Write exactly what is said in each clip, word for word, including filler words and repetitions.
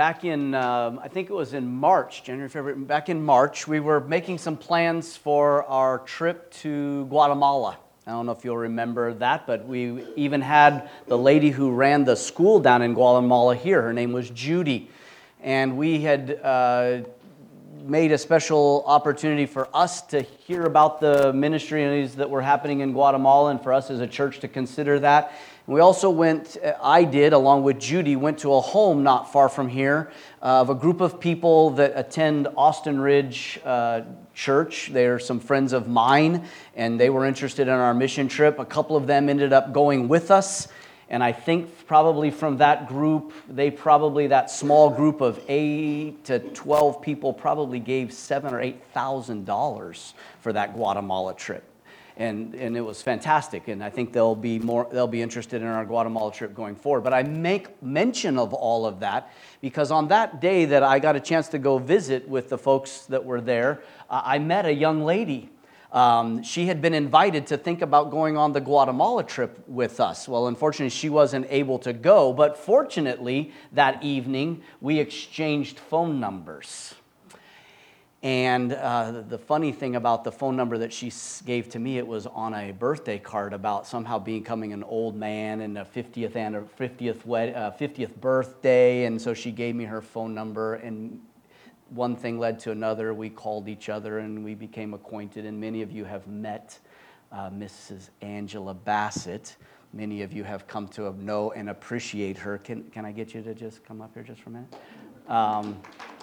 back in, um, I think it was in March, January, February, back in March, we were making some plans for our trip to Guatemala. I don't know if you'll remember that, but we even had the lady who ran the school down in Guatemala here. Her name was Judy. And we had uh, made a special opportunity for us to hear about the ministries that were happening in Guatemala and for us as a church to consider that. We also went, I did, along with Judy, went to a home not far from here of a group of people that attend Austin Ridge uh, Church. They're some friends of mine, and they were interested in our mission trip. A couple of them ended up going with us, and I think probably from that group, they probably, that small group of eight to twelve people probably gave seven or eight thousand dollars for that Guatemala trip. And, and it was fantastic, and I think they'll be more they'll be interested in our Guatemala trip going forward. But I make mention of all of that because on that day that I got a chance to go visit with the folks that were there, uh, I met a young lady. Um, she had been invited to think about going on the Guatemala trip with us. Well, unfortunately, she wasn't able to go, but fortunately, that evening, we exchanged phone numbers. And uh, the funny thing about the phone number that she gave to me, it was on a birthday card about somehow becoming an old man and a fiftieth and fiftieth wed, uh, fiftieth birthday. And so she gave me her phone number, and one thing led to another. We called each other and we became acquainted. And many of you have met uh, Missus Angela Bassett. Many of you have come to know and appreciate her. Can can I get you to just come up here just for a minute? Um,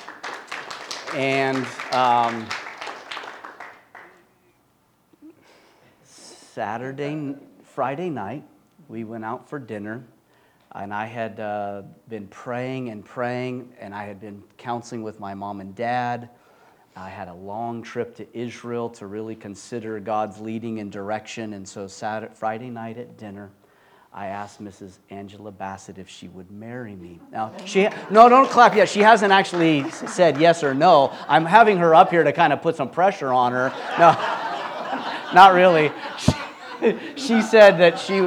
And um, Saturday, Friday night, we went out for dinner, and I had uh, been praying and praying, and I had been counseling with my mom and dad. I had a long trip to Israel to really consider God's leading and direction, and so Saturday, Friday night at dinner, I asked Missus Angela Bassett if she would marry me. Now, she, no, don't clap yet. She hasn't actually said yes or no. I'm having her up here to kind of put some pressure on her. No, not really. She, she said that she,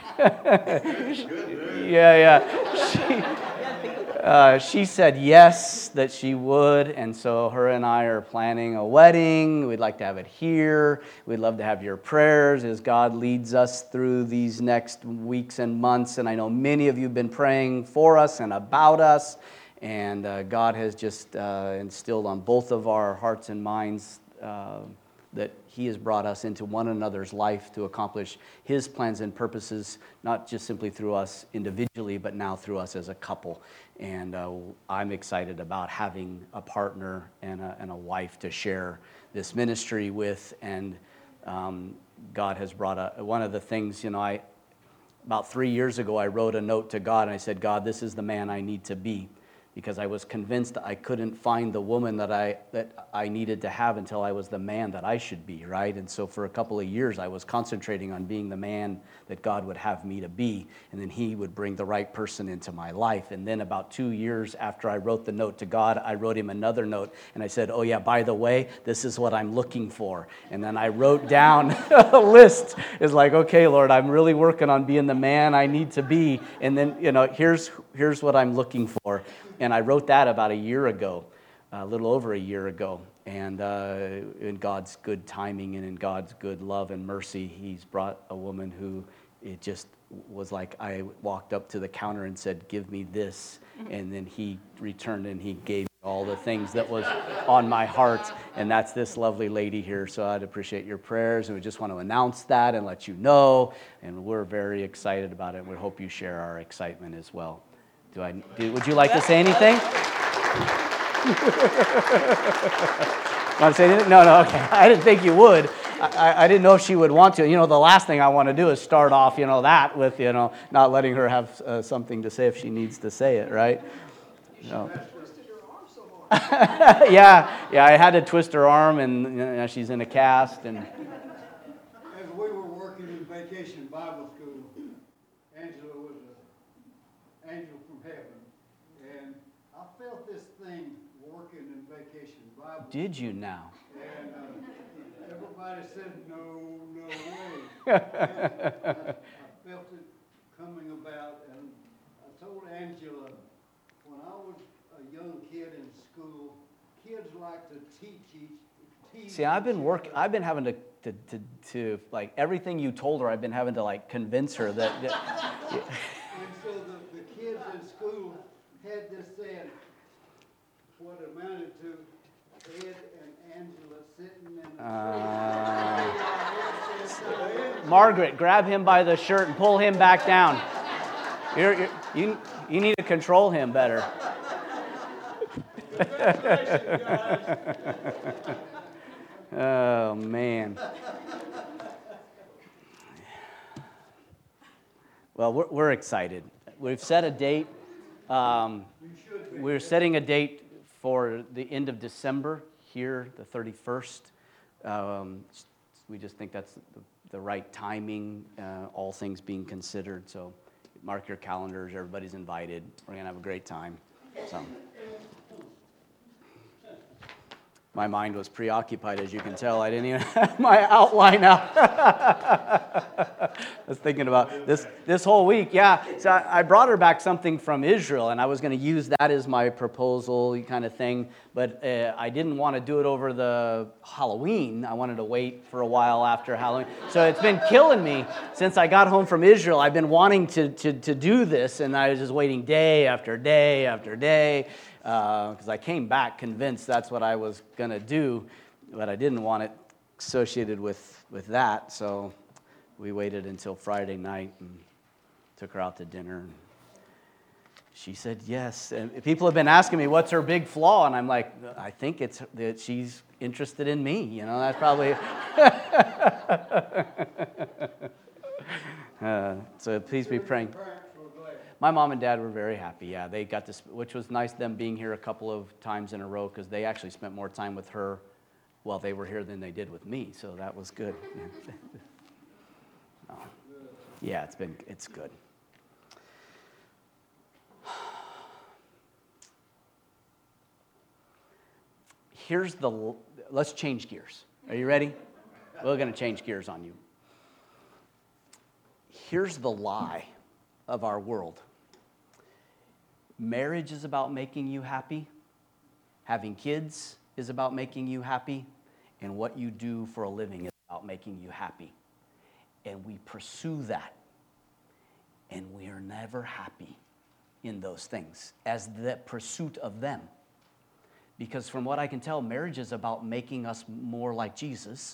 yeah, yeah. She, Uh, she said yes, that she would, and so her and I are planning a wedding. We'd like to have it here. We'd love to have your prayers as God leads us through these next weeks and months, and I know many of you have been praying for us and about us, and uh, God has just uh, instilled on both of our hearts and minds uh, that He has brought us into one another's life to accomplish His plans and purposes, not just simply through us individually, but now through us as a couple. And uh, I'm excited about having a partner and a, and a wife to share this ministry with. And um, God has brought a, one of the things, you know, I about three years ago, I wrote a note to God, and I said, God, this is the man I need to be. Because I was convinced I couldn't find the woman that I that I needed to have until I was the man that I should be, right? And so for a couple of years, I was concentrating on being the man that God would have me to be, and then He would bring the right person into my life. And then about two years after I wrote the note to God, I wrote Him another note, and I said, oh yeah, by the way, this is what I'm looking for. And then I wrote down a list. It's like, okay, Lord, I'm really working on being the man I need to be, and then, you know, here's here's what I'm looking for. And I wrote that about a year ago, a little over a year ago. And uh, in God's good timing and in God's good love and mercy, He's brought a woman who it just was like I walked up to the counter and said, give me this. And then He returned and He gave me all the things that was on my heart. And that's this lovely lady here. So I'd appreciate your prayers. And we just want to announce that and let you know. And we're very excited about it. We hope you share our excitement as well. Do I? Do, would you like to say anything? Want to say anything? No, no, okay. I didn't think you would. I, I didn't know if she would want to. You know, the last thing I want to do is start off, you know, that with, you know, not letting her have uh, something to say if she needs to say it, right? No. yeah, yeah. I had to twist her arm, and you know, she's in a cast, and. As we were working in Vacation Bible School, Angela was an angel from heaven, and I felt this thing working in Vacation Bible School. Did you now? And uh, everybody said, no, no way. I, I felt it coming about, and I told Angela, when I was a a young kid in school. Kids like to teach each. Teach See, I've been each working. other. I've been having to, to, to, to, like everything you told her. I've been having to like convince her that. that And so the, the kids in school had this saying, what amounted to Ed and Angela sitting in the uh, tree. Margaret, grab him by the shirt and pull him back down. You're, you're, you you need to control him better. Oh man. Well, we're, we're excited. We've set a date. Um, we're setting a date for the end of December here, the thirty-first. Um, we just think that's the, the right timing, uh, all things being considered. So mark your calendars. Everybody's invited. We're going to have a great time. So. My mind was preoccupied, as you can tell. I didn't even have my outline out. I was thinking about this this whole week. Yeah, so I brought her back something from Israel, and I was going to use that as my proposal kind of thing. But uh, I didn't want to do it over the Halloween. I wanted to wait for a while after Halloween. So it's been killing me since I got home from Israel. I've been wanting to to, to do this, and I was just waiting day after day after day. Because uh, I came back convinced that's what I was going to do, but I didn't want it associated with, with that, so we waited until Friday night and took her out to dinner. And she said yes, and people have been asking me, what's her big flaw? And I'm like, I think it's that she's interested in me, you know, that's probably... uh, so please be praying. My mom and dad were very happy, yeah. They got to, which was nice, them being here a couple of times in a row, because they actually spent more time with her while they were here than they did with me, so that was good. Oh. Yeah, it's been, it's good. Here's the, let's change gears. Are you ready? We're going to change gears on you. Here's the lie of our world. Marriage is about making you happy. Having kids is about making you happy. And what you do for a living is about making you happy. And we pursue that. And we are never happy in those things as the pursuit of them. Because from what I can tell, marriage is about making us more like Jesus.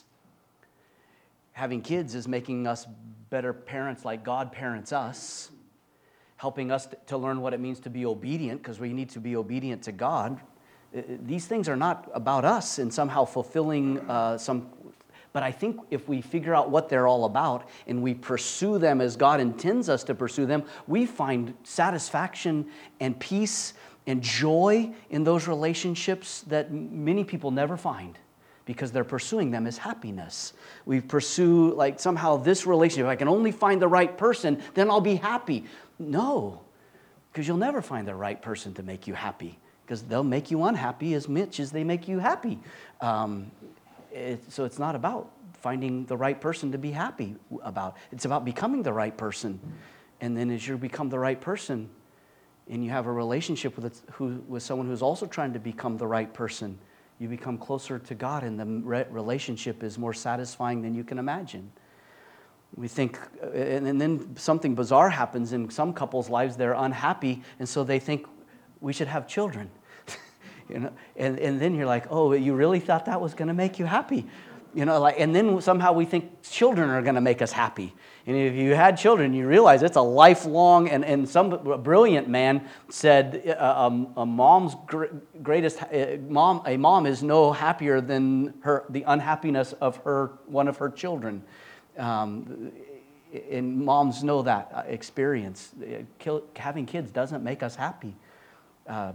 Having kids is making us better parents like God parents us. Helping us to learn what it means to be obedient, because we need to be obedient to God. These things are not about us and somehow fulfilling uh, some... But I think if we figure out what they're all about and we pursue them as God intends us to pursue them, we find satisfaction and peace and joy in those relationships that many people never find, because they're pursuing them as happiness. We pursue, like, somehow this relationship, if I can only find the right person, then I'll be happy. No, because you'll never find the right person to make you happy, because they'll make you unhappy as much as they make you happy. Um, it, so it's not about finding the right person to be happy about. It's about becoming the right person. And then as you become the right person, and you have a relationship with, who, with someone who's also trying to become the right person, you become closer to God, and the re- relationship is more satisfying than you can imagine. We think, and, and then something bizarre happens in some couples' lives. They're unhappy, and so they think we should have children. you know, and, and then you're like, oh, you really thought that was going to make you happy? You know, like, and then somehow we think children are going to make us happy. And if you had children, you realize it's a lifelong, and, and some a brilliant man said uh, um, a mom's gr- greatest, uh, mom, a mom is no happier than her the unhappiness of her one of her children. Um, and moms know that experience. Kill, having kids doesn't make us happy. Uh,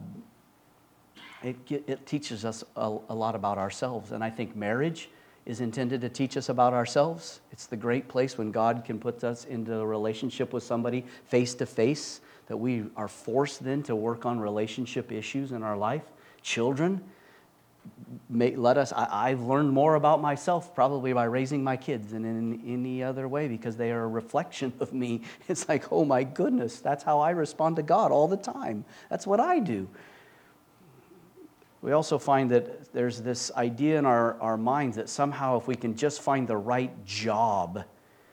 it, it teaches us a, a lot about ourselves, and I think marriage is intended to teach us about ourselves. It's the great place when God can put us into a relationship with somebody face to face, that we are forced then to work on relationship issues in our life. Children, may, let us, I, I've learned more about myself probably by raising my kids than in any other way, because they are a reflection of me. It's like, oh my goodness, that's how I respond to God all the time. That's what I do. We also find that there's this idea in our, our minds that somehow if we can just find the right job,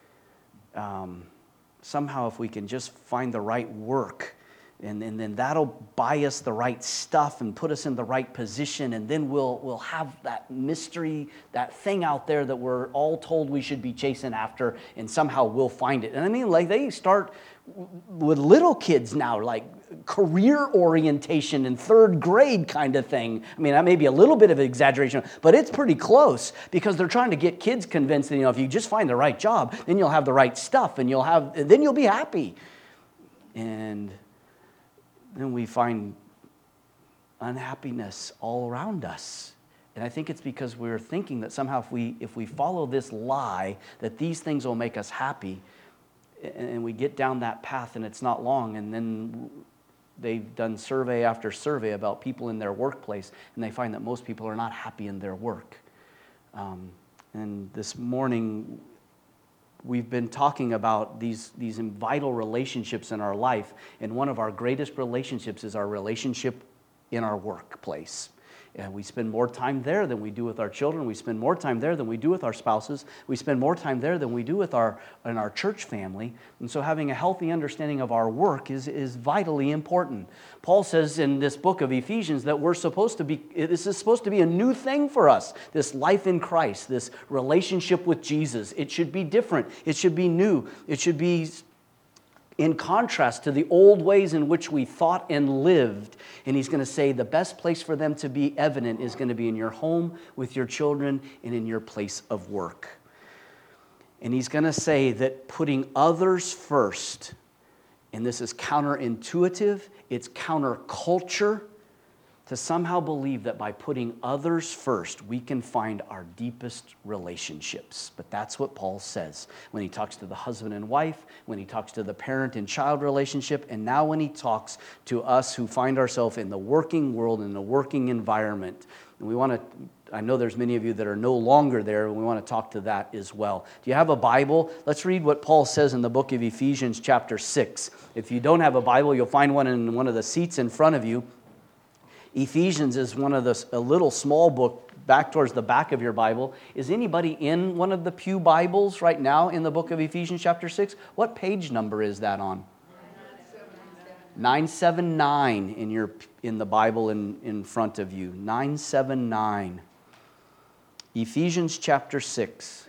um, somehow if we can just find the right work, and, and then that'll buy us the right stuff and put us in the right position, and then we'll, we'll have that mystery, that thing out there that we're all told we should be chasing after, and somehow we'll find it. And I mean, like they start with little kids now, like career orientation in third grade kind of thing. I mean, that may be a little bit of an exaggeration, but it's pretty close because they're trying to get kids convinced that, you know, if you just find the right job, then you'll have the right stuff and you'll have, then you'll be happy. And then we find unhappiness all around us. And I think it's because we're thinking that somehow if we if we follow this lie that these things will make us happy, and we get down that path and it's not long, and then they've done survey after survey about people in their workplace, and they find that most people are not happy in their work. Um, and this morning, we've been talking about these, these vital relationships in our life, and one of our greatest relationships is our relationship in our workplace. And we spend more time there than we do with our children. We spend more time there than we do with our spouses. We spend more time there than we do with our in our church family. And so having a healthy understanding of our work is, is vitally important. Paul says in this book of Ephesians that we're supposed to be, this is supposed to be a new thing for us, this life in Christ, this relationship with Jesus. It should be different. It should be new. It should be in contrast to the old ways in which we thought and lived. And he's going to say the best place for them to be evident is going to be in your home, with your children, and in your place of work. And he's going to say that putting others first, and this is counterintuitive, it's counterculture, to somehow believe that by putting others first, we can find our deepest relationships. But that's what Paul says when he talks to the husband and wife, when he talks to the parent and child relationship, and now when he talks to us who find ourselves in the working world, in the working environment. And we want to, I know there's many of you that are no longer there, and we want to talk to that as well. Do you have a Bible? Let's read what Paul says in the book of Ephesians chapter six. If you don't have a Bible, you'll find one in one of the seats in front of you. Ephesians is one of the, a little small book back towards the back of your Bible. Is anybody in one of the pew Bibles right now in the book of Ephesians chapter six? What page number is that on? nine seventy-nine in your in the Bible in, in front of you. nine seventy-nine. Ephesians chapter six.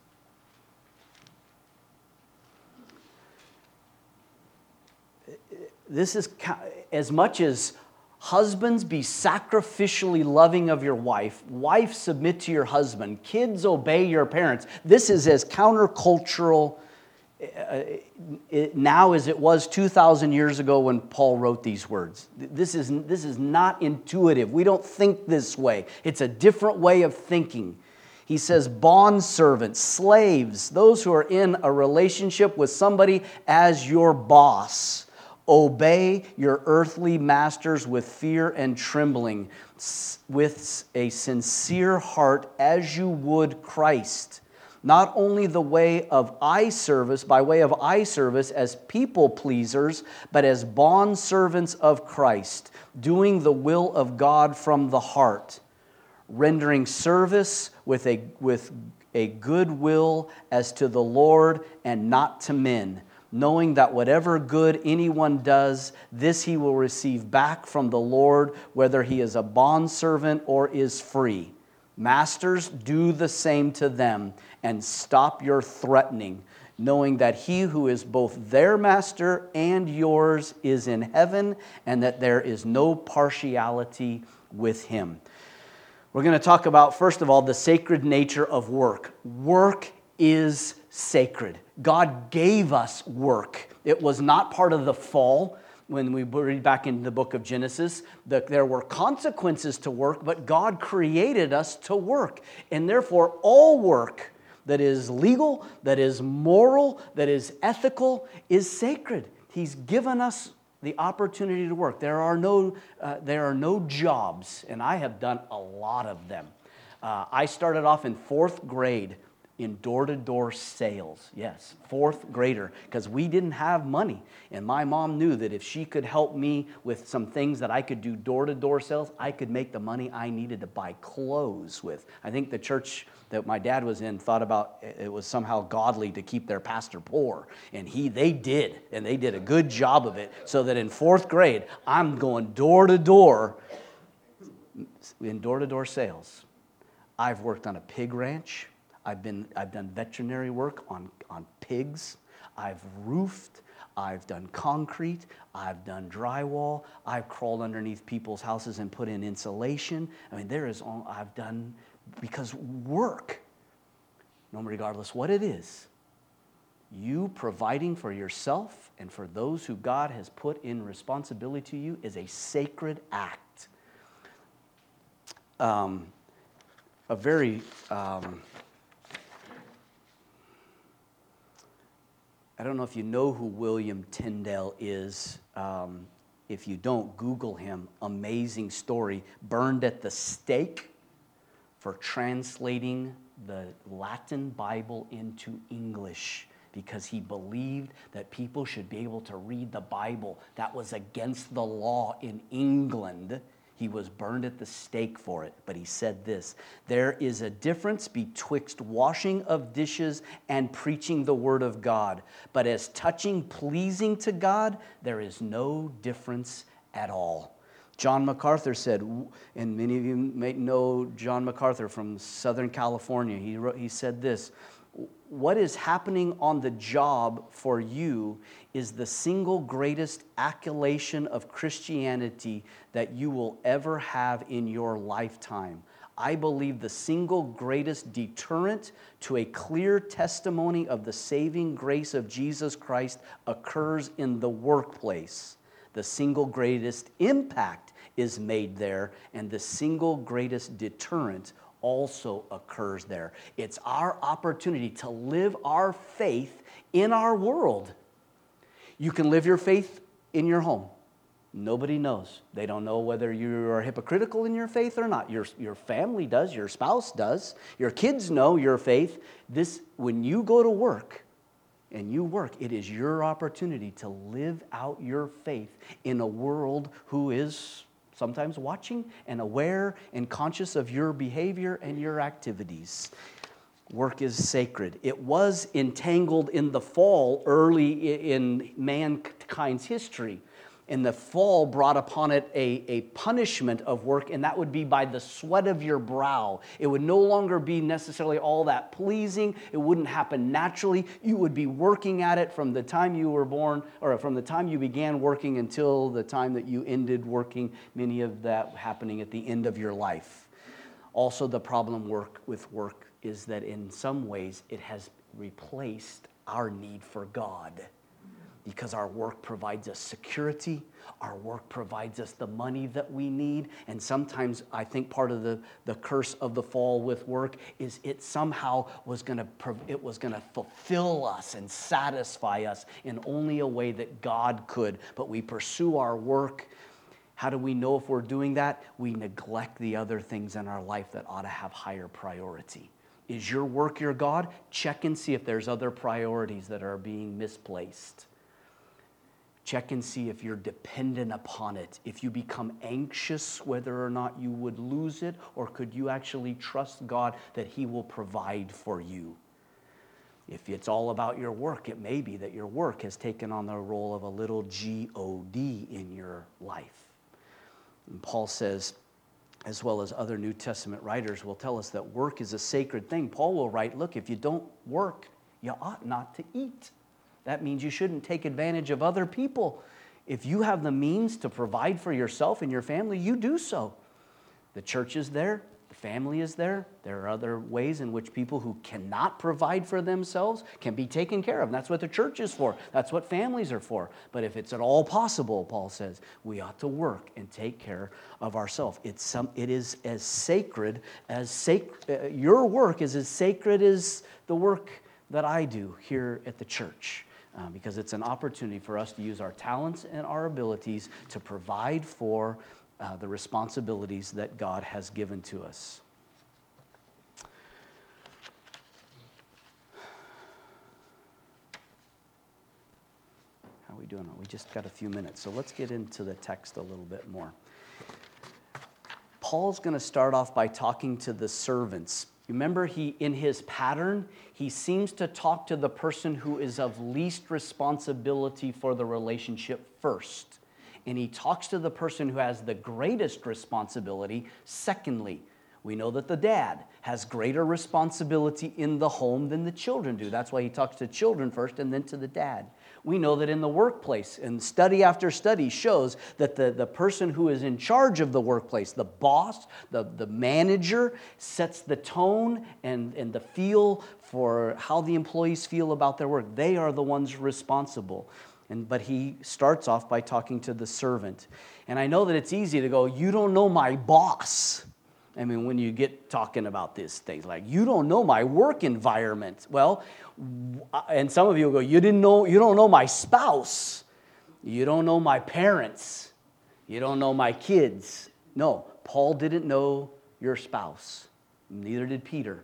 This is as much as husbands, be sacrificially loving of your wife. Wife, submit to your husband. Kids, obey your parents. This is as countercultural uh, now as it was two thousand years ago when Paul wrote these words. This is, this is not intuitive. We don't think this way. It's a different way of thinking. He says, bondservants, slaves, those who are in a relationship with somebody as your boss. Obey your earthly masters with fear and trembling, with a sincere heart as you would Christ. Not only the way of eye service, by way of eye service as people pleasers, but as bondservants of Christ, doing the will of God from the heart, rendering service with a, with a good will as to the Lord and not to men, knowing that whatever good anyone does, this he will receive back from the Lord, whether he is a bondservant or is free. Masters, do the same to them, and stop your threatening, knowing that he who is both their master and yours is in heaven, and that there is no partiality with him. We're going to talk about, first of all, the sacred nature of work. Work is sacred. God gave us work. It was not part of the fall. When we read back in the book of Genesis, that there were consequences to work, but God created us to work. And therefore, all work that is legal, that is moral, that is ethical, is sacred. He's given us the opportunity to work. There are no, uh, there are no jobs, and I have done a lot of them. Uh, I started off in fourth grade in door-to-door sales. Yes, fourth grader, because we didn't have money. And my mom knew that if she could help me with some things that I could do door-to-door sales, I could make the money I needed to buy clothes with. I think the church that my dad was in thought about it was somehow godly to keep their pastor poor. And he, they did, and they did a good job of it, so that in fourth grade, I'm going door-to-door in door-to-door sales. I've worked on a pig ranch. I've been, I've done veterinary work on, on pigs. I've roofed. I've done concrete. I've done drywall. I've crawled underneath people's houses and put in insulation. I mean, there is all I've done, because work, no matter regardless what it is, you providing for yourself and for those who God has put in responsibility to you is a sacred act. Um, a very... Um, I don't know if you know who William Tyndale is. Um, if you don't, Google him. Amazing story. Burned at the stake for translating the Latin Bible into English because he believed that people should be able to read the Bible. That was against the law in England. He was burned at the stake for it. But he said this: there is a difference betwixt washing of dishes and preaching the word of God. But as touching pleasing to God, there is no difference at all. John MacArthur said, and many of you may know John MacArthur from Southern California. He wrote, he said this: what is happening on the job for you is the single greatest accolation of Christianity that you will ever have in your lifetime. I believe the single greatest deterrent to a clear testimony of the saving grace of Jesus Christ occurs in the workplace. The single greatest impact is made there, and the single greatest deterrent also occurs there. It's our opportunity to live our faith in our world. You can live your faith in your home. Nobody knows. They don't know whether you are hypocritical in your faith or not. Your, your family does. Your spouse does. Your kids know your faith. This, when you go to work and you work, it is your opportunity to live out your faith in a world who is sometimes watching and aware and conscious of your behavior and your activities. Work is sacred. It was entangled in the fall early in mankind's history. And the fall brought upon it a, a punishment of work, and that would be by the sweat of your brow. It would no longer be necessarily all that pleasing. It wouldn't happen naturally. You would be working at it from the time you were born, or from the time you began working until the time that you ended working, many of that happening at the end of your life. Also, the problem work with work is that in some ways it has replaced our need for God. Because our work provides us security, our work provides us the money that we need, and sometimes I think part of the, the curse of the fall with work is it somehow was going to it was going to fulfill us and satisfy us in only a way that God could. But we pursue our work. How do we know if we're doing that? We neglect the other things in our life that ought to have higher priority. Is your work your God? Check and see if there's other priorities that are being misplaced. Check and see if you're dependent upon it. If you become anxious whether or not you would lose it, or could you actually trust God that He will provide for you? If it's all about your work, it may be that your work has taken on the role of a little G O D in your life. And Paul says, as well as other New Testament writers will tell us, that work is a sacred thing. Paul will write, look, if you don't work, you ought not to eat. That means you shouldn't take advantage of other people. If you have the means to provide for yourself and your family, you do so. The church is there. The family is there. There are other ways in which people who cannot provide for themselves can be taken care of. And that's what the church is for. That's what families are for. But if it's at all possible, Paul says, we ought to work and take care of ourselves. It's some, it is as sacred as sac- uh, your work is as sacred as the work that I do here at the church. Uh, because it's an opportunity for us to use our talents and our abilities to provide for uh, the responsibilities that God has given to us. we doing? We just got a few minutes, so let's get into the text a little bit more. Paul's going to start off by talking to the servants. Remember, he in his pattern, he seems to talk to the person who is of least responsibility for the relationship first. And he talks to the person who has the greatest responsibility secondly. We know that the dad has greater responsibility in the home than the children do. That's why he talks to children first and then to the dad. We know that in the workplace, and study after study shows that the, the person who is in charge of the workplace, the boss, the, the manager, sets the tone and, and the feel for how the employees feel about their work. They are the ones responsible. And, but he starts off by talking to the servant. And I know that it's easy to go, you don't know my boss. I mean, when you get talking about these things, like, you don't know my work environment. Well, and some of you will go, you didn't know, you don't know my spouse. You don't know my parents. You don't know my kids. No, Paul didn't know your spouse. Neither did Peter.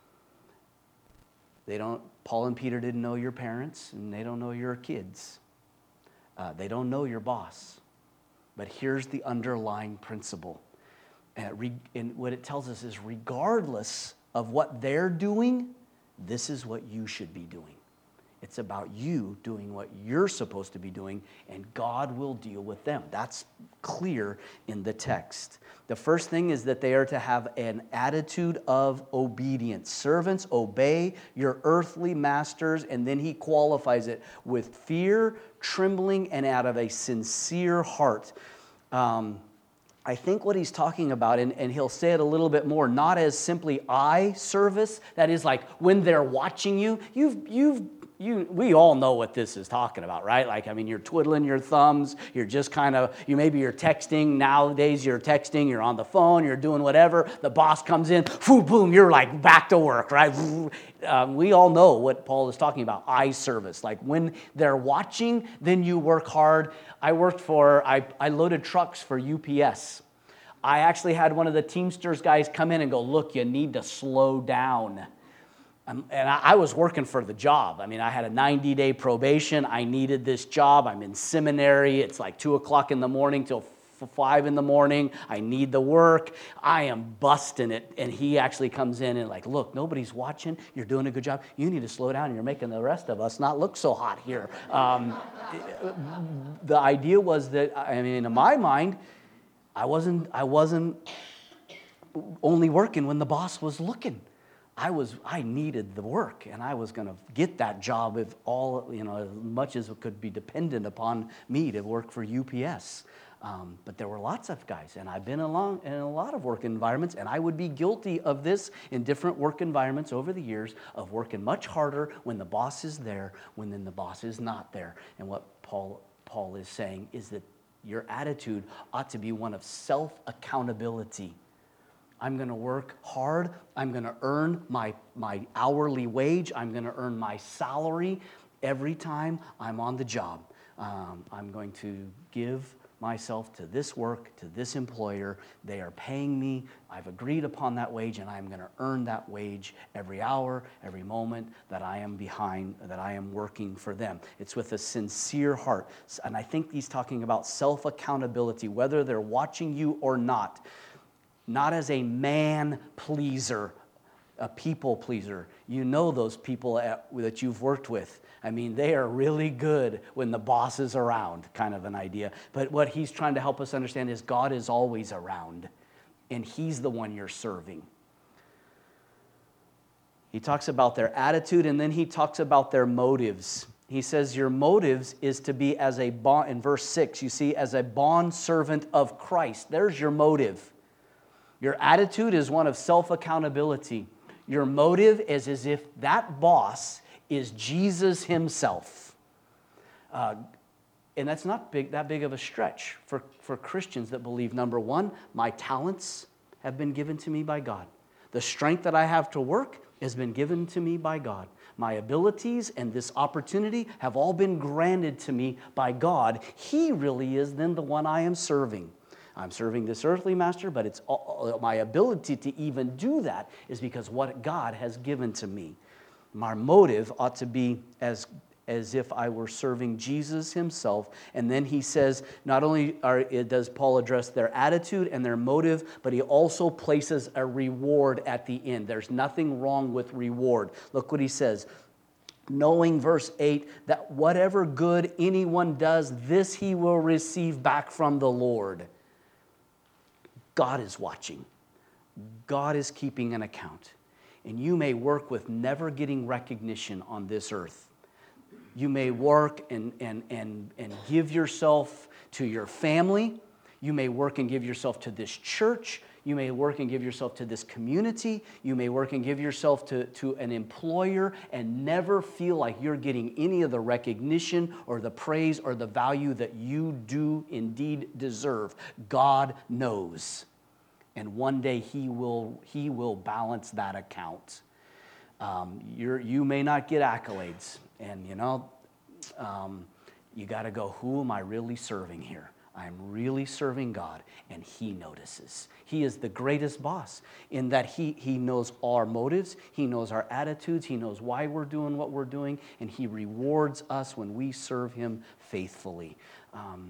They don't, Paul and Peter didn't know your parents, and they don't know your kids. Uh, they don't know your boss. But here's the underlying principle. And, re, and what it tells us is regardless of what they're doing, this is what you should be doing. It's about you doing what you're supposed to be doing, and God will deal with them. That's clear in the text. The first thing is that they are to have an attitude of obedience. Servants, obey your earthly masters, and then he qualifies it with fear, trembling, and out of a sincere heart. Um, I think what he's talking about, and, and he'll say it a little bit more, not as simply eye service, that is like when they're watching you, you've, you've, you, we all know what this is talking about, right? Like, I mean, you're twiddling your thumbs, you're just kind of, you maybe you're texting, nowadays you're texting, you're on the phone, you're doing whatever, the boss comes in, boom, boom, you're like back to work, right? Um, we all know what Paul is talking about, eye service. Like when they're watching, then you work hard. I worked for, I, I loaded trucks for U P S. I actually had one of the Teamsters guys come in and go, look, you need to slow down. Um, and I, I was working for the job. I mean, I had a ninety-day probation. I needed this job. I'm in seminary. It's like two o'clock in the morning till five in the morning. I need the work. I am busting it. And he actually comes in and like, look, nobody's watching. You're doing a good job. You need to slow down. You're making the rest of us not look so hot here. Um, the idea was that, I mean, in my mind, I wasn't, I wasn't only working when the boss was looking. I was, I needed the work, and I was going to get that job if all, you know, as much as it could be dependent upon me to work for U P S. Um, but there were lots of guys, and I've been along in a lot of work environments, and I would be guilty of this in different work environments over the years, of working much harder when the boss is there, when then the boss is not there. And what Paul Paul is saying is that your attitude ought to be one of self-accountability. I'm going to work hard. I'm going to earn my, my hourly wage. I'm going to earn my salary every time I'm on the job. Um, I'm going to give myself to this work, to this employer. They are paying me. I've agreed upon that wage, and I'm going to earn that wage every hour, every moment that I am behind, that I am working for them. It's with a sincere heart. And I think he's talking about self-accountability, whether they're watching you or not. Not as a man pleaser, a people pleaser. You know those people at, that you've worked with. I mean, they are really good when the boss is around, kind of an idea. But what he's trying to help us understand is God is always around, and he's the one you're serving. He talks about their attitude, and then he talks about their motives. He says your motives is to be as a bond, in verse six, you see, as a bond servant of Christ. There's your motive. Your attitude is one of self-accountability. Your motive is as if that boss is Jesus himself. Uh, and that's not big, that big of a stretch for, for Christians that believe, number one, my talents have been given to me by God. The strength that I have to work has been given to me by God. My abilities and this opportunity have all been granted to me by God. He really is then the one I am serving. I'm serving this earthly master, but it's all, my ability to even do that is because what God has given to me. My motive ought to be as as if I were serving Jesus himself. And then he says, not only are, does Paul address their attitude and their motive, but he also places a reward at the end. There's nothing wrong with reward. Look what he says. Knowing, verse eight, that whatever good anyone does, this he will receive back from the Lord. God is watching. God is keeping an account. And you may work with never getting recognition on this earth. You may work and, and, and, and give yourself to your family. You may work and give yourself to this church. You may work and give yourself to this community. You may work and give yourself to, to an employer and never feel like you're getting any of the recognition or the praise or the value that you do indeed deserve. God knows. And one day he will, he will balance that account. Um, you're, you may not get accolades. And, you know, um, you got to go, who am I really serving here? I'm really serving God, and he notices. He is the greatest boss in that he, he knows our motives, he knows our attitudes, he knows why we're doing what we're doing, and he rewards us when we serve him faithfully. Um,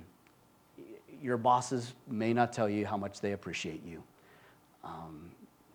your bosses may not tell you how much they appreciate you. Um,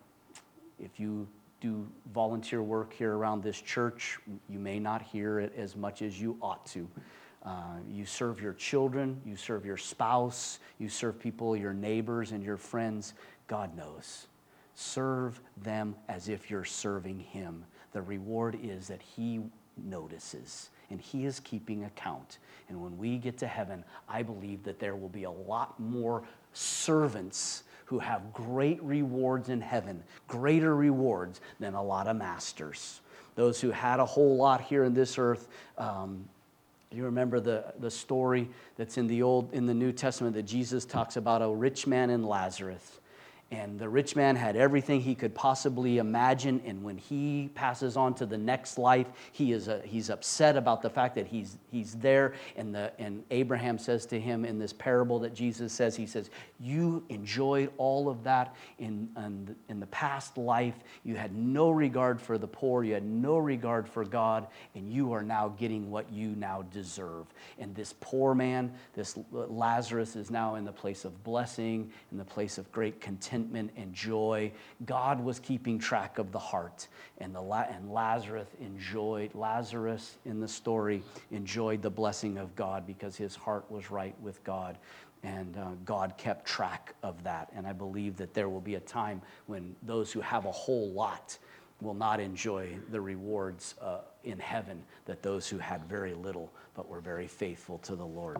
if you do volunteer work here around this church, you may not hear it as much as you ought to. Uh, you serve your children, you serve your spouse, you serve people, your neighbors and your friends. God knows. Serve them as if you're serving him. The reward is that he notices and he is keeping account. And when we get to heaven, I believe that there will be a lot more servants who have great rewards in heaven, greater rewards than a lot of masters. Those who had a whole lot here in this earth. Um, you remember the, the story that's in the Old, in the New Testament that Jesus talks about a rich man and Lazarus. And the rich man had everything he could possibly imagine. And when he passes on to the next life, he is a, he's upset about the fact that he's he's there. And the and Abraham says to him in this parable that Jesus says, he says, you enjoyed all of that in, in, in the past life. You had no regard for the poor. You had no regard for God. And you are now getting what you now deserve. And this poor man, this Lazarus, is now in the place of blessing, in the place of great contentment and joy. God was keeping track of the heart, and the and Lazarus enjoyed Lazarus in the story enjoyed the blessing of God because his heart was right with God, and uh, God kept track of that. And I believe that there will be a time when those who have a whole lot will not enjoy the rewards uh, in heaven that those who had very little but were very faithful to the Lord.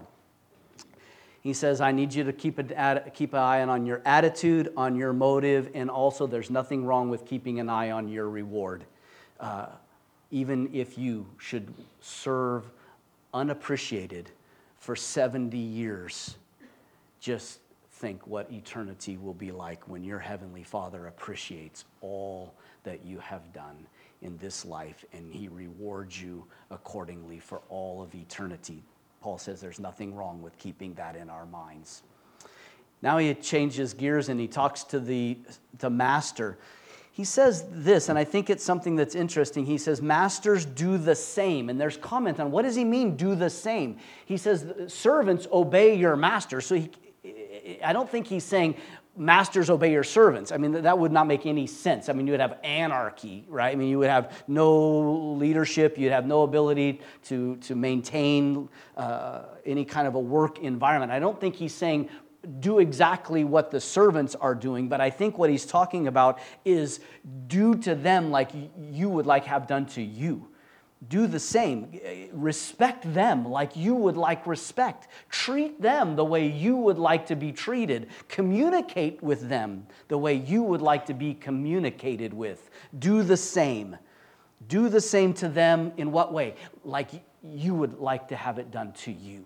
He says, I need you to keep, a, keep an eye on your attitude, on your motive, and also there's nothing wrong with keeping an eye on your reward. Uh, even if you should serve unappreciated for seventy years, just think what eternity will be like when your Heavenly Father appreciates all that you have done in this life, and he rewards you accordingly for all of eternity. Paul says there's nothing wrong with keeping that in our minds. Now he changes gears and he talks to the to master. He says this, and I think it's something that's interesting. He says, masters, do the same. And there's comment on what does he mean, do the same? He says, servants, obey your master. So he, I don't think he's saying, masters, obey your servants. I mean, that would not make any sense. I mean, you would have anarchy, right? I mean, you would have no leadership. You'd have no ability to, to maintain uh, any kind of a work environment. I don't think he's saying do exactly what the servants are doing, but I think what he's talking about is do to them like you would like have done to you. Do the same. Respect them like you would like respect. Treat them the way you would like to be treated. Communicate with them the way you would like to be communicated with. Do the same. Do the same to them in what way? Like you would like to have it done to you.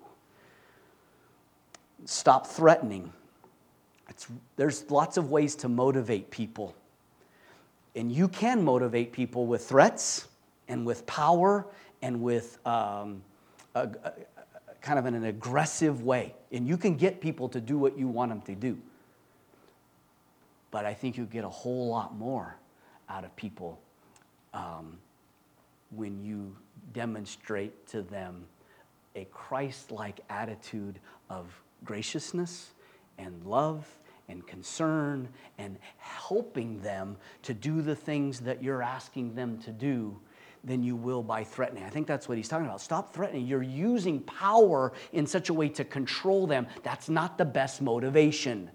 Stop threatening. It's, there's lots of ways to motivate people. And you can motivate people with threats, and with power, and with um, a, a, kind of in an aggressive way. And you can get people to do what you want them to do. But I think you get a whole lot more out of people um, when you demonstrate to them a Christ-like attitude of graciousness and love and concern and helping them to do the things that you're asking them to do than you will by threatening. I think that's what he's talking about. Stop threatening. You're using power in such a way to control them. That's not the best motivation.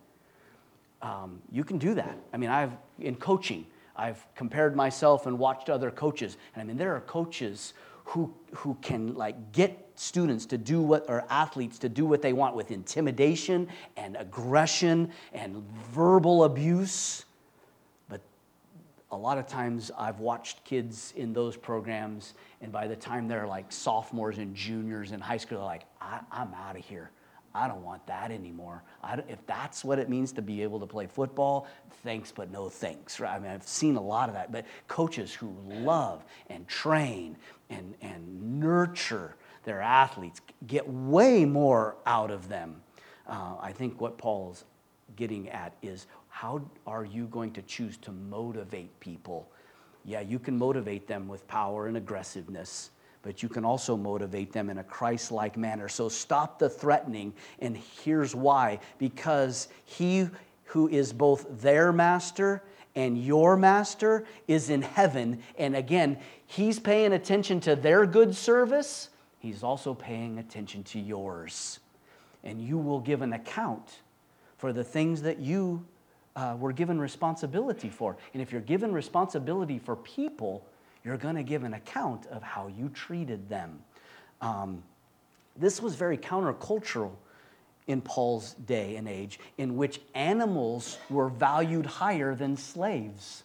Um, you can do that. I mean, I've in coaching, I've compared myself and watched other coaches. And I mean, there are coaches who who can like get students to do what, or athletes to do what they want with intimidation and aggression and verbal abuse. But a lot of times I've watched kids in those programs, and by the time they're like sophomores and juniors in high school, they're like, I, I'm out of here. I don't want that anymore. I don't, if that's what it means to be able to play football, thanks but no thanks. Right? I mean, I've seen a lot of that. But coaches who love and train and, and nurture their athletes get way more out of them. Uh, I think what Paul's getting at is, how are you going to choose to motivate people? Yeah, you can motivate them with power and aggressiveness, but you can also motivate them in a Christ-like manner. So stop the threatening, and here's why. Because he who is both their master and your master is in heaven. And again, he's paying attention to their good service. He's also paying attention to yours. And you will give an account for the things that you uh, were given responsibility for. And if you're given responsibility for people, you're going to give an account of how you treated them. Um, this was very countercultural in Paul's day and age, in which animals were valued higher than slaves.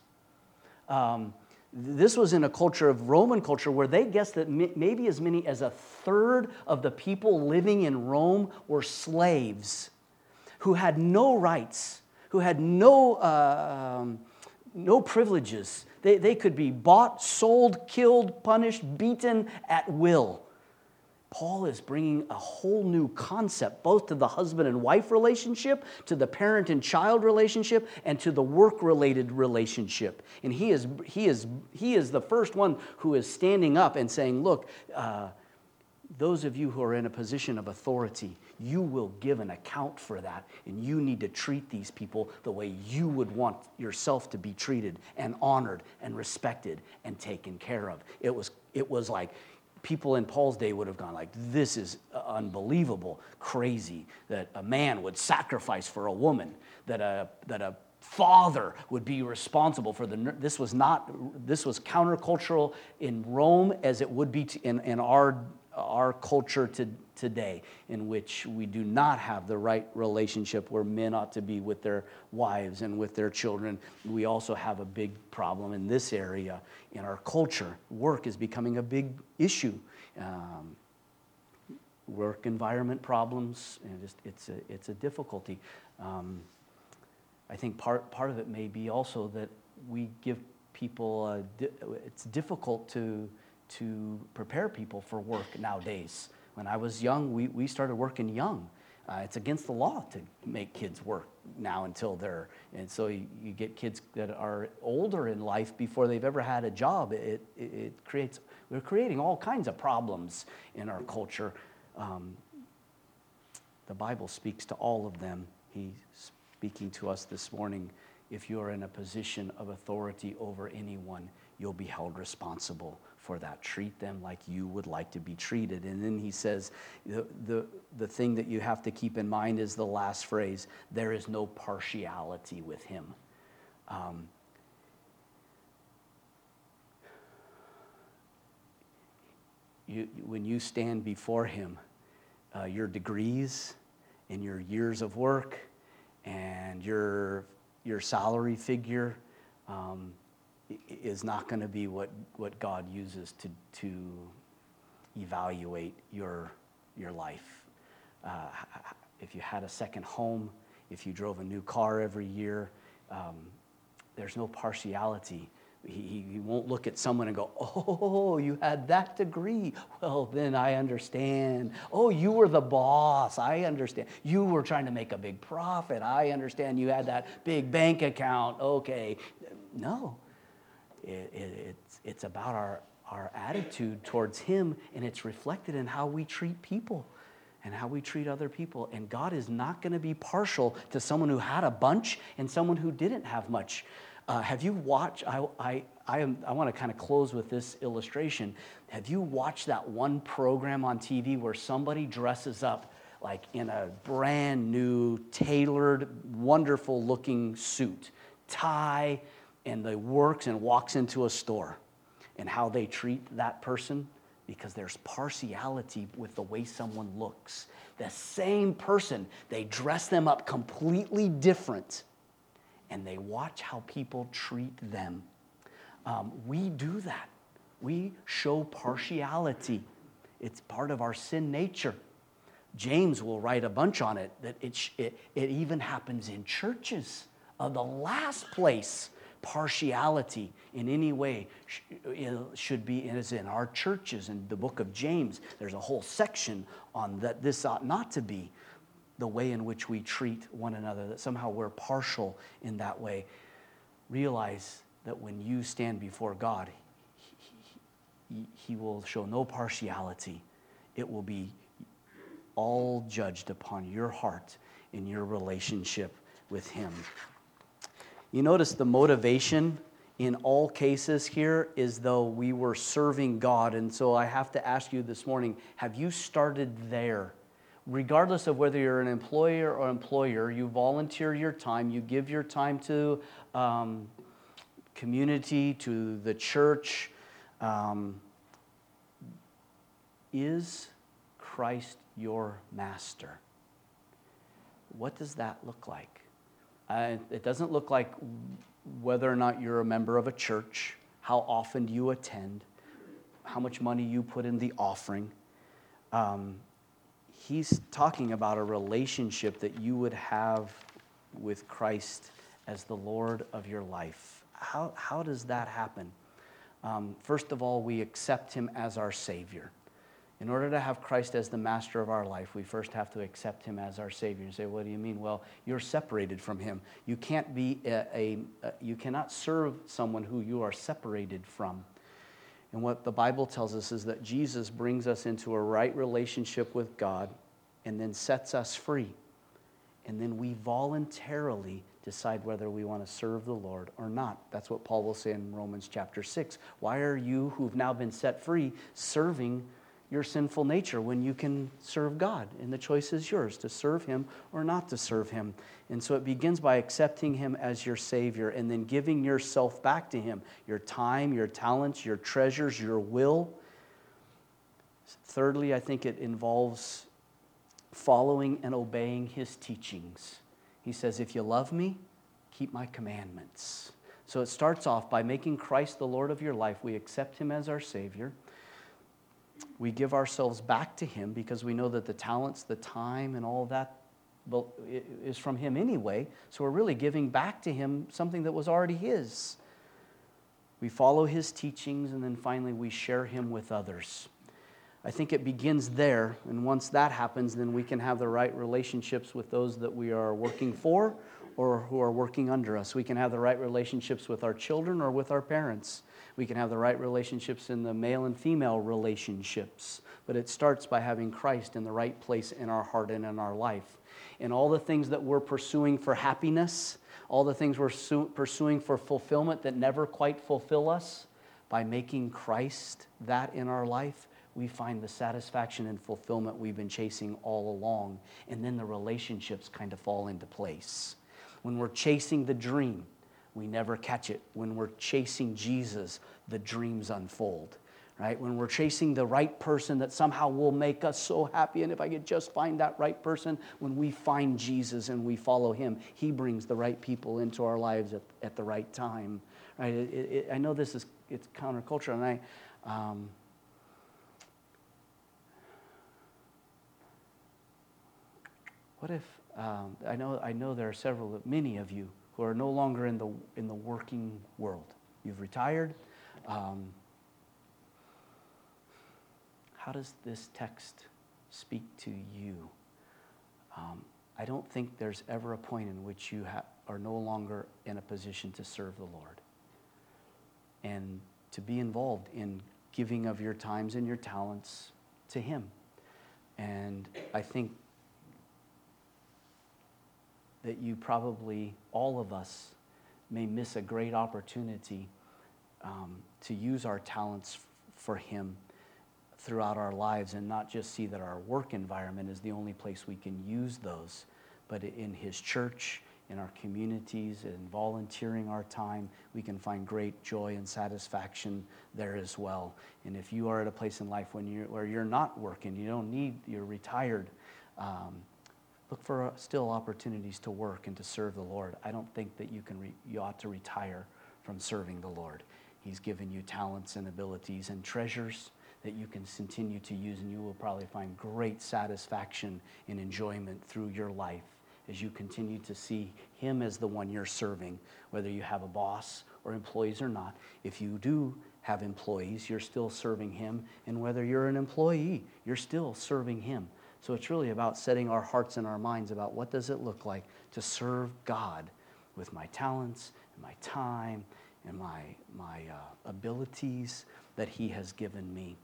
Um, this was in a culture of Roman culture where they guessed that maybe as many as a third of the people living in Rome were slaves who had no rights, who had no uh, um, no privileges. They, they could be bought, sold, killed, punished, beaten at will. Paul is bringing a whole new concept, both to the husband and wife relationship, to the parent and child relationship, and to the work-related relationship. And he is, he is, he is the first one who is standing up and saying, look, uh, those of you who are in a position of authority, you will give an account for that, and you need to treat these people the way you would want yourself to be treated and honored and respected and taken care of. It was, it was like people in Paul's day would have gone like, this is unbelievable, crazy, that a man would sacrifice for a woman, that a, that a father would be responsible for the, this was not, this was countercultural in Rome as it would be in, in our our culture to, today, in which we do not have the right relationship where men ought to be with their wives and with their children. We also have a big problem in this area in our culture. Work is becoming a big issue. Um, work environment problems, and just it's a it's a difficulty. Um, I think part part of it may be also that we give people uh, di- it's difficult to. to prepare people for work nowadays. When I was young, we, we started working young. Uh, it's against the law to make kids work now until they're, and so you, you get kids that are older in life before they've ever had a job. It, it, it creates, we're creating all kinds of problems in our culture. Um, the Bible speaks to all of them. He's speaking to us this morning. If you're in a position of authority over anyone, you'll be held responsible for that. Treat them like you would like to be treated. And then he says, the, the, the thing that you have to keep in mind is the last phrase, there is no partiality with him. Um, you, when you stand before him, uh, your degrees and your years of work and your, your salary figure, um, is not going to be what, what God uses to, to evaluate your, your life. Uh, if you had a second home, if you drove a new car every year, um, there's no partiality. He, he won't look at someone and go, oh, you had that degree. Well, then I understand. Oh, you were the boss. I understand. You were trying to make a big profit. I understand you had that big bank account. Okay. No. It, it, it's, it's about our, our attitude towards him, and it's reflected in how we treat people and how we treat other people. And God is not going to be partial to someone who had a bunch and someone who didn't have much. Uh, have you watched, I, I, I, am, I want to kind of close with this illustration. Have you watched that one program on T V where somebody dresses up like in a brand new, tailored, wonderful looking suit, tie, and they works and walks into a store, and how they treat that person? Because there's partiality with the way someone looks. The same person, they dress them up completely different, and they watch how people treat them. Um, we do that. We show partiality. It's part of our sin nature. James will write a bunch on it, that it, it, it even happens in churches. Uh, the last place partiality in any way should be is in our churches. In the book of James, there's a whole section on that this ought not to be the way in which we treat one another, that somehow we're partial in that way. Realize that when you stand before God, he, he, he will show no partiality. It will be all judged upon your heart in your relationship with him. You notice the motivation in all cases here is though we were serving God. And so I have to ask you this morning, have you started there? Regardless of whether you're an employer or employer, you volunteer your time, you give your time to um, community, to the church. Um, is Christ your master? What does that look like? Uh, it doesn't look like whether or not you're a member of a church, how often do you attend, how much money you put in the offering. Um, he's talking about a relationship that you would have with Christ as the Lord of your life. How, how does that happen? Um, first of all, we accept him as our Savior. In order to have Christ as the master of our life, we first have to accept him as our Savior. You say, what do you mean? Well, you're separated from him. You can't be a, a, a you cannot serve someone who you are separated from. And what the Bible tells us is that Jesus brings us into a right relationship with God and then sets us free. And then we voluntarily decide whether we want to serve the Lord or not. That's what Paul will say in Romans chapter six. Why are you who've now been set free serving your sinful nature when you can serve God? And the choice is yours, to serve him or not to serve him. And so it begins by accepting him as your Savior and then giving yourself back to him, your time, your talents, your treasures, your will. Thirdly, I think it involves following and obeying his teachings. He says, if you love me, keep my commandments. So it starts off by making Christ the Lord of your life. We accept him as our Savior. We give ourselves back to him because we know that the talents, the time, and all of that is from him anyway. So we're really giving back to him something that was already his. We follow his teachings, and then finally we share him with others. I think it begins there, and once that happens, then we can have the right relationships with those that we are working for or who are working under us. We can have the right relationships with our children or with our parents. We can have the right relationships in the male and female relationships. But it starts by having Christ in the right place in our heart and in our life. And all the things that we're pursuing for happiness, all the things we're su- pursuing for fulfillment that never quite fulfill us, by making Christ that in our life, we find the satisfaction and fulfillment we've been chasing all along. And then the relationships kind of fall into place. When we're chasing the dream, we never catch it. When we're chasing Jesus, the dreams unfold, right? When we're chasing the right person that somehow will make us so happy, and if I could just find that right person, when we find Jesus and we follow him, he brings the right people into our lives at, at the right time, right? It, it, I know this is, it's counterculture, and I, um, what if, um, I know I know there are several, many of you who are no longer in the in the working world. You've retired. Um, how does this text speak to you? Um, I don't think there's ever a point in which you ha- are no longer in a position to serve the Lord and to be involved in giving of your times and your talents to Him. And I think that you probably, all of us, may miss a great opportunity um, to use our talents f- for Him throughout our lives, and not just see that our work environment is the only place we can use those, but in His church, in our communities, and volunteering our time, we can find great joy and satisfaction there as well. And if you are at a place in life when you're, where you're not working, you don't need, you're retired, um, look for still opportunities to work and to serve the Lord. I don't think that you can re, you ought to retire from serving the Lord. He's given you talents and abilities and treasures that you can continue to use, and you will probably find great satisfaction and enjoyment through your life as you continue to see Him as the one you're serving, whether you have a boss or employees or not. If you do have employees, you're still serving Him, and whether you're an employee, you're still serving Him. So it's really about setting our hearts and our minds about what does it look like to serve God with my talents and my time and my, my uh, abilities that He has given me.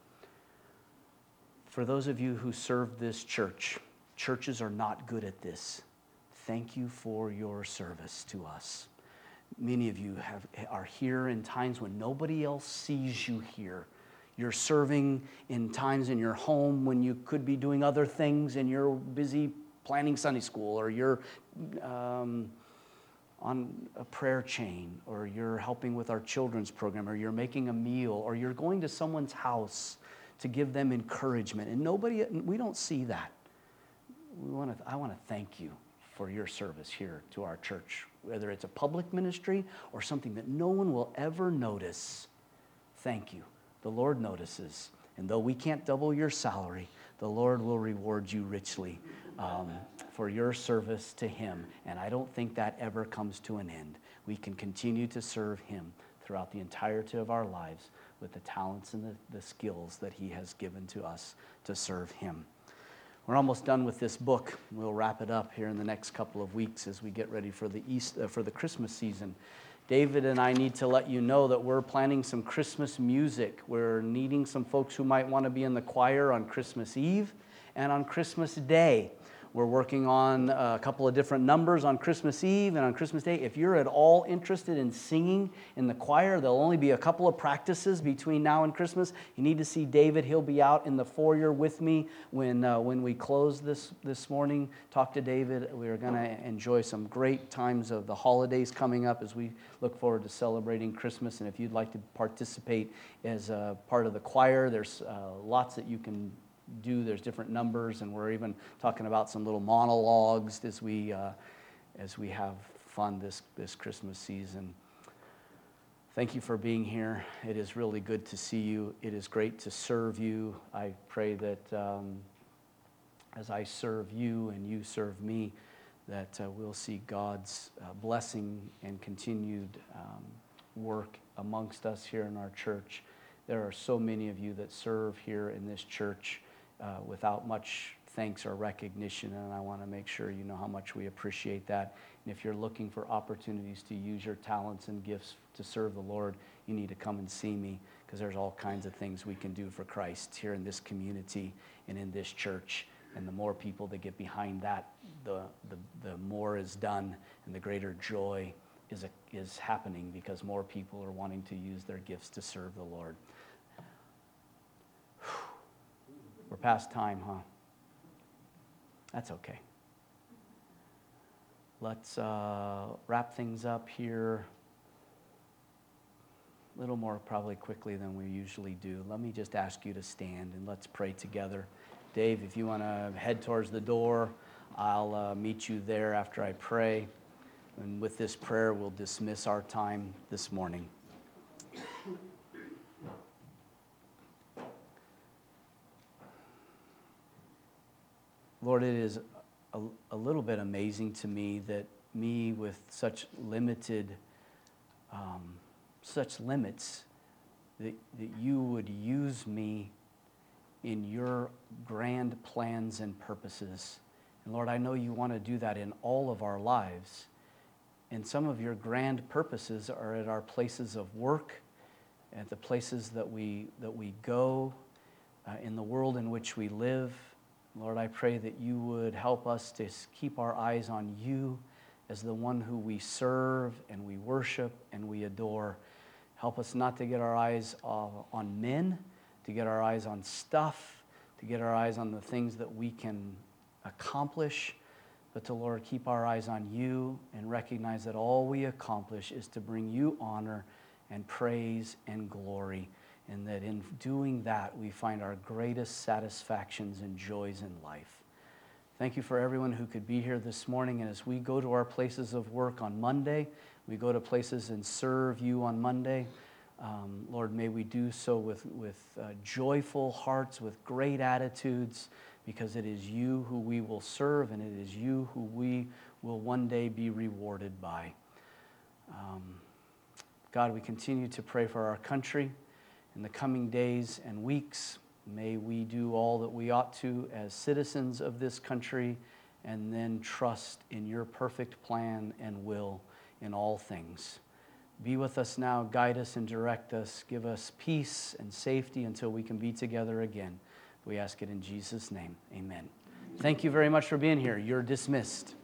For those of you who serve this church, churches are not good at this. Thank you for your service to us. Many of you have, are here in times when nobody else sees you here. You're serving in times in your home when you could be doing other things, and you're busy planning Sunday school, or you're um, on a prayer chain, or you're helping with our children's program, or you're making a meal, or you're going to someone's house to give them encouragement. And nobody, we don't see that. We want to, I want to thank you for your service here to our church, whether it's a public ministry or something that no one will ever notice. Thank you. The Lord notices. And though we can't double your salary, the Lord will reward you richly um, for your service to Him. And I don't think that ever comes to an end. We can continue to serve Him throughout the entirety of our lives with the talents and the, the skills that He has given to us to serve Him. We're almost done with this book. We'll wrap it up here in the next couple of weeks as we get ready for the East, uh, for the Christmas season. David and I need to let you know that we're planning some Christmas music. We're needing some folks who might want to be in the choir on Christmas Eve and on Christmas Day. We're working on a couple of different numbers on Christmas Eve and on Christmas Day. If you're at all interested in singing in the choir, there'll only be a couple of practices between now and Christmas. You need to see David. He'll be out in the foyer with me when uh, when we close this, this morning. Talk to David. We're going to enjoy some great times of the holidays coming up as we look forward to celebrating Christmas. And if you'd like to participate as a part of the choir, there's uh, lots that you can do. There's different numbers, and we're even talking about some little monologues as we uh, as we have fun this this Christmas season. Thank you for being here. It is really good to see you. It is great to serve you. I pray that um, as I serve you and you serve me, that uh, we'll see God's uh, blessing and continued um, work amongst us here in our church. There are so many of you that serve here in this church Uh, without much thanks or recognition, and I want to make sure you know how much we appreciate that. And if you're looking for opportunities to use your talents and gifts to serve the Lord, you need to come and see me, because there's all kinds of things we can do for Christ here in this community and in this church. And the more people that get behind that, the the, the more is done, and the greater joy is a, is happening, because more people are wanting to use their gifts to serve the Lord. We're past time, huh? That's okay. Let's uh, wrap things up here a little more probably quickly than we usually do. Let me just ask you to stand and let's pray together. Dave, if you want to head towards the door, I'll uh, meet you there after I pray. And with this prayer, we'll dismiss our time this morning. Lord, it is a, a little bit amazing to me that me with such limited, um, such limits, that, that you would use me in your grand plans and purposes. And Lord, I know you want to do that in all of our lives. And some of your grand purposes are at our places of work, at the places that we, that we go, uh, in the world in which we live. Lord, I pray that you would help us to keep our eyes on you as the one who we serve and we worship and we adore. Help us not to get our eyes uh, on men, to get our eyes on stuff, to get our eyes on the things that we can accomplish, but to, Lord, keep our eyes on you and recognize that all we accomplish is to bring you honor and praise and glory, and that in doing that we find our greatest satisfactions and joys in life. Thank you for everyone who could be here this morning, and as we go to our places of work on Monday, we go to places and serve you on Monday, um, Lord, may we do so with, with uh, joyful hearts, with great attitudes, because it is you who we will serve, and it is you who we will one day be rewarded by. Um, God, we continue to pray for our country in the coming days and weeks. May we do all that we ought to as citizens of this country, and then trust in your perfect plan and will in all things. Be with us now, guide us and direct us. Give us peace and safety until we can be together again. We ask it in Jesus' name. Amen. Thank you very much for being here. You're dismissed.